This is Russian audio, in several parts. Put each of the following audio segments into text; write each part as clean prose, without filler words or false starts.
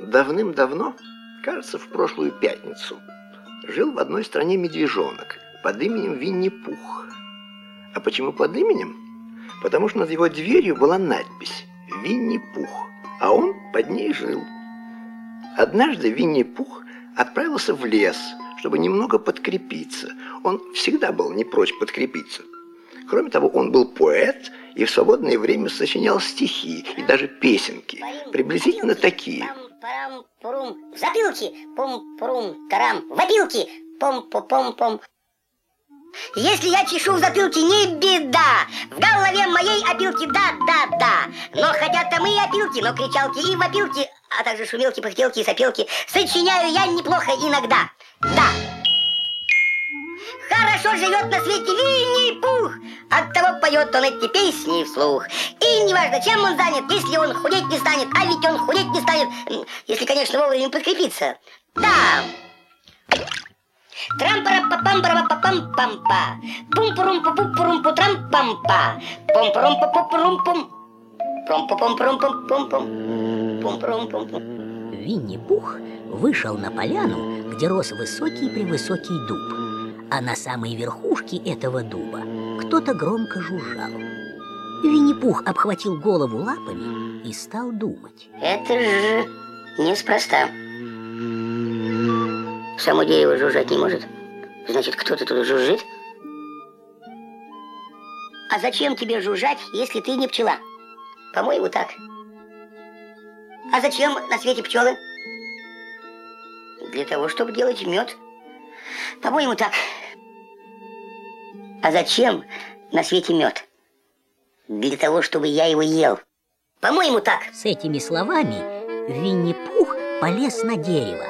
Давным-давно, кажется, в прошлую пятницу, жил в одной стране медвежонок под именем Винни-Пух. А почему под именем? Потому что над его дверью была надпись «Винни-Пух», а он под ней жил. Однажды Винни-Пух отправился в лес, чтобы немного подкрепиться. Он всегда был не прочь подкрепиться. Кроме того, он был поэт и в свободное время сочинял стихи и даже песенки, приблизительно такие. В затылке, пум-пурум-тарам, в опилке, пум-пум-пум-пум. Если я чешу в затылке, не беда, в голове моей опилки, да-да-да. Но хотя там и опилки, но кричалки и вопилки, а также шумелки, пыхтелки и сопелки сочиняю я неплохо иногда, да. Хорошо живет на свете Винни-Пух, оттого поет он эти песни вслух. И неважно, чем он занят, если он худеть не станет, а ведь он худеть не станет, если, конечно, вовремя подкрепиться. Да. Трам-пара-па-пам-пара-па-пам-пам-па, пум-пурум-пу-пу-пурум-пу-трам-пам-па, пум-пурум-пу-пу-пурум-пум, пум-пу-пум-пурум-пум-пум, пум-пурум-пум-пум. Винни-Пух вышел на поляну, где рос высокий-превысокий дуб. А на самой верхушке этого дуба кто-то громко жужжал. Винни-Пух обхватил голову лапами и стал думать. Это же неспроста. Само дерево жужжать не может. Значит, кто-то тут жужжит. А зачем тебе жужжать, если ты не пчела? По-моему, так. А зачем на свете пчелы? Для того, чтобы делать мед. По-моему, так. А зачем на свете мед? Для того, чтобы я его ел. По-моему, так. С этими словами Винни-Пух полез на дерево,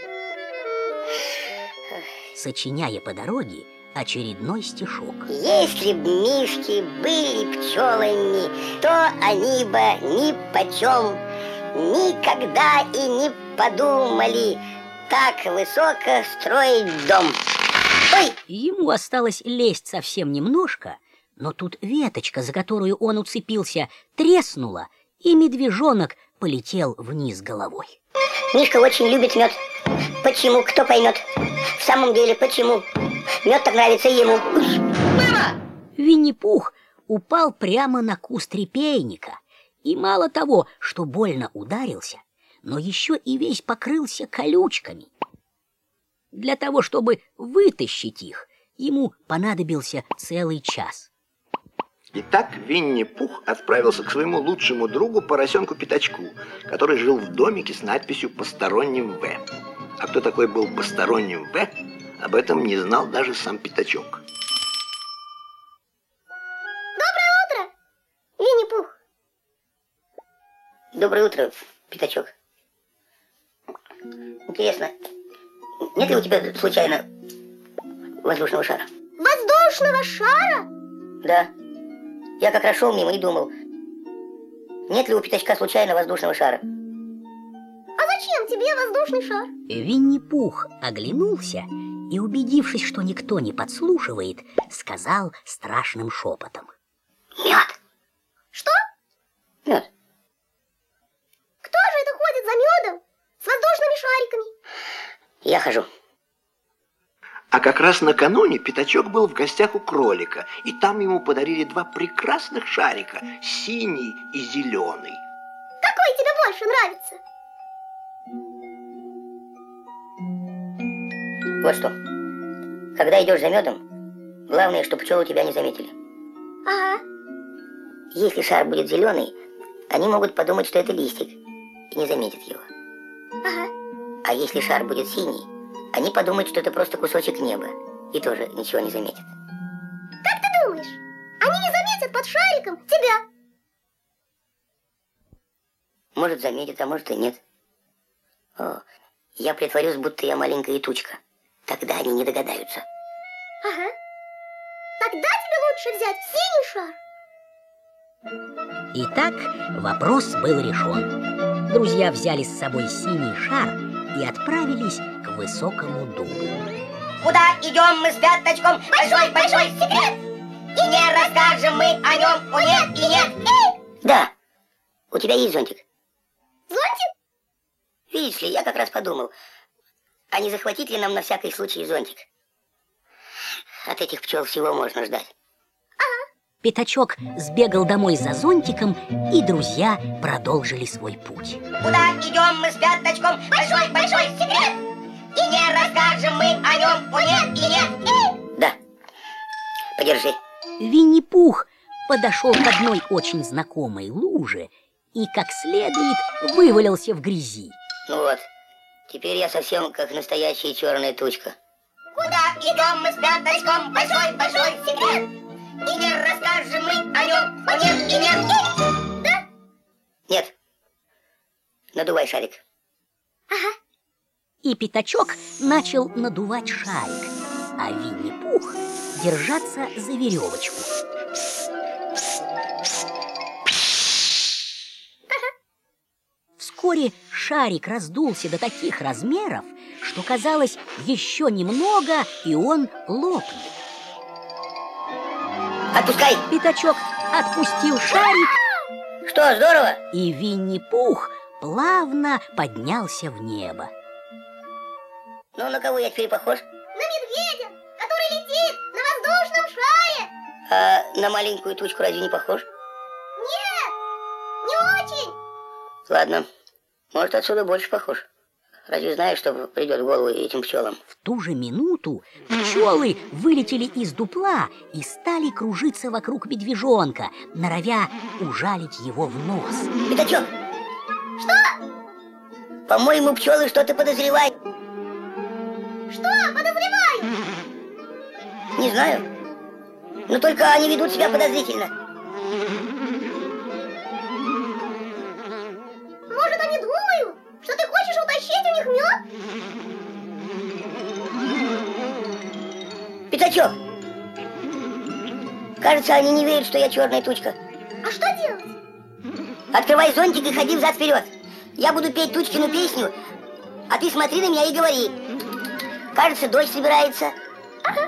сочиняя по дороге очередной стишок. Если б мишки были пчелами, то они бы ни почем никогда и не подумали так высоко строить дом. Ой! Ему осталось лезть совсем немножко, но тут веточка, за которую он уцепился, треснула, и медвежонок полетел вниз головой. Мишка очень любит мед. Почему? Кто поймет? В самом деле, почему? Мед так нравится ему. Мама! Винни-Пух упал прямо на куст репейника. И мало того, что больно ударился, но еще и весь покрылся колючками. Для того, чтобы вытащить их, ему понадобился целый час. Итак, Винни-Пух отправился к своему лучшему другу поросенку Пятачку, который жил в домике с надписью «Посторонним В». А кто такой был посторонним В, об этом не знал даже сам Пятачок. Доброе утро, Винни-Пух. Доброе утро, Пятачок. Интересно, нет ли у тебя случайно воздушного шара? Воздушного шара? Да. Я как раз шел мимо и думал, нет ли у Пятачка случайно воздушного шара? А зачем тебе воздушный шар? Винни-Пух оглянулся и, убедившись, что никто не подслушивает, сказал страшным шепотом. Мед. Что? Мед. Кто же это ходит за медом с воздушными шариками? Я хожу. А как раз накануне Пятачок был в гостях у кролика, и там ему подарили два прекрасных шарика, синий и зеленый. Какой тебе больше нравится? Вот что. Когда идешь за медом, главное, чтобы пчелы тебя не заметили. Ага. Если шар будет зеленый, они могут подумать, что это листик, и не заметят его. Ага. А если шар будет синий, они подумают, что это просто кусочек неба, и тоже ничего не заметят. Как ты думаешь, они не заметят под шариком тебя? Может, заметят, а может и нет. О, я притворюсь, будто я маленькая тучка. Тогда они не догадаются. Ага. Тогда тебе лучше взять синий шар. Итак, вопрос был решен. Друзья взяли с собой синий шар и отправились к высокому дубу. Куда идем мы с Пятачком? Большой секрет! И не расскажем мы о нем, о нет и нет. Да, у тебя есть зонтик? Зонтик? Видишь ли, я как раз подумал, а не захватить ли нам на всякий случай зонтик? От этих пчел всего можно ждать. Пятачок сбегал домой за зонтиком, и друзья продолжили свой путь. Куда идем мы с Пятачком? Большой секрет! И не расскажем мы о нем, о нет и нет. Да, подержи. Винни-Пух подошел к одной очень знакомой луже и как следует вывалился в грязи. Ну вот, теперь я совсем как настоящая черная тучка. Куда идем мы с Пятачком? Большой секрет! И не расскажем мы о нем, о нет и нет. Да? Нет. Надувай шарик. Ага. И Пятачок начал надувать шарик, а Винни-Пух держаться за веревочку. Вскоре шарик раздулся до таких размеров, что казалось, еще немного, и он лопнет. Отпускай! Пятачок отпустил шарик. Что, здорово? И Винни-Пух плавно поднялся в небо. Ну, на кого я теперь похож? На медведя, который летит на воздушном шаре. А на маленькую тучку разве не похож? Нет, не очень. Ладно, может, отсюда больше похож. Разве знаешь, что придет в голову этим пчелам? В ту же минуту пчелы вылетели из дупла и стали кружиться вокруг медвежонка, норовя ужалить его в нос. Пятачок! Что? По-моему, пчелы что-то подозревают. Что подозревают? Не знаю. Но только они ведут себя подозрительно. Может, они думают, что ты хочешь утащить у них мед? Пятачок! Кажется, они не верят, что я черная тучка. А что делать? Открывай зонтик и ходи взад-вперед. Я буду петь Тучкину песню, а ты смотри на меня и говори. Кажется, дождь собирается. Ага.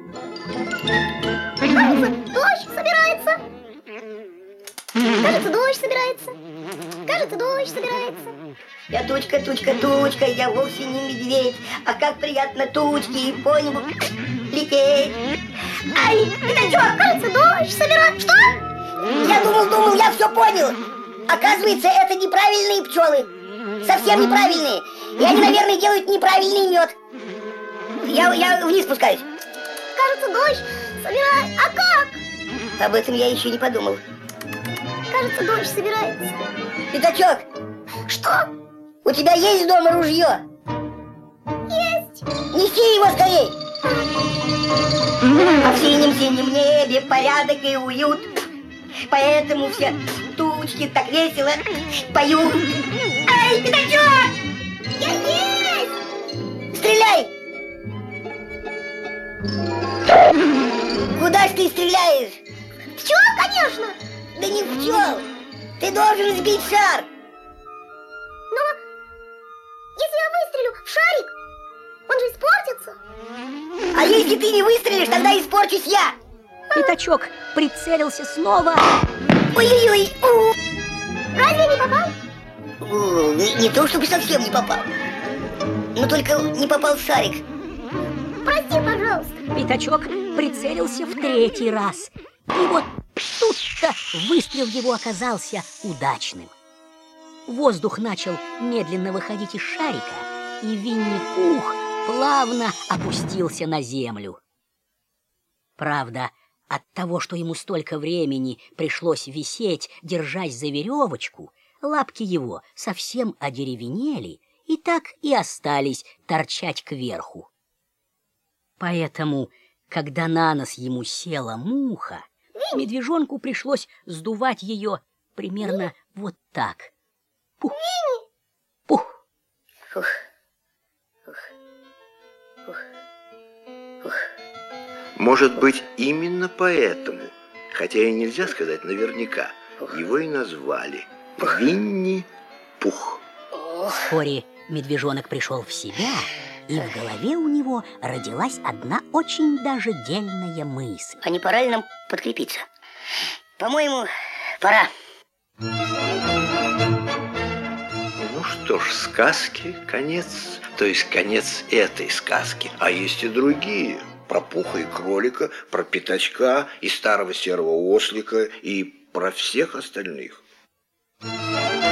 Кажется, дождь собирается. Кажется, дождь собирается. Кажется, дождь собирается. Я тучка, тучка, тучка, я вовсе не медведь. А как приятно тучки по небу лететь. Ай, Пятачок, кажется, дождь собирается. Что? Я думал, я все понял. Оказывается, это неправильные пчелы. Совсем неправильные. И они, наверное, делают неправильный мед. Я вниз спускаюсь. Кажется, дождь собирается. А как? Об этом я еще не подумал. Кажется, дождь собирается. Пятачок! Что? У тебя есть дома ружье? Есть. Неси его скорей! А в синем-синем небе порядок и уют. Поэтому все тучки так весело поют. Ай, Пятачок! Я есть! Стреляй! Куда ж ты стреляешь? Пчел, конечно! Да не в пчел! Ты должен сбить шар! Но если я выстрелю в шарик, он же испортится. А если ты не выстрелишь, тогда испорчусь я! Пятачок прицелился снова. Ой-ой-ой! Разве не попал? Не то, чтобы совсем не попал. Но только не попал в шарик. Прости, пожалуйста. Пятачок прицелился в третий раз. И вот тут-то выстрел его оказался удачным. Воздух начал медленно выходить из шарика, и Винни-Пух плавно опустился на землю. Правда, от того, что ему столько времени пришлось висеть, держась за веревочку, лапки его совсем одеревенели и так и остались торчать кверху. Поэтому, когда на нос ему села муха, медвежонку пришлось сдувать ее примерно вот так. Пух, пух. Фух. Фух. Фух. Фух. Может быть, именно поэтому, хотя и нельзя сказать наверняка, его и назвали Винни-Пух. Вскоре медвежонок пришел в себя, и в голове у него родилась одна очень даже дельная мысль. А не пора ли нам подкрепиться? По-моему, пора. Ну что ж, сказки конец, то есть конец этой сказки. А есть и другие. Про Пуха и кролика, про Пятачка и старого серого ослика и про всех остальных.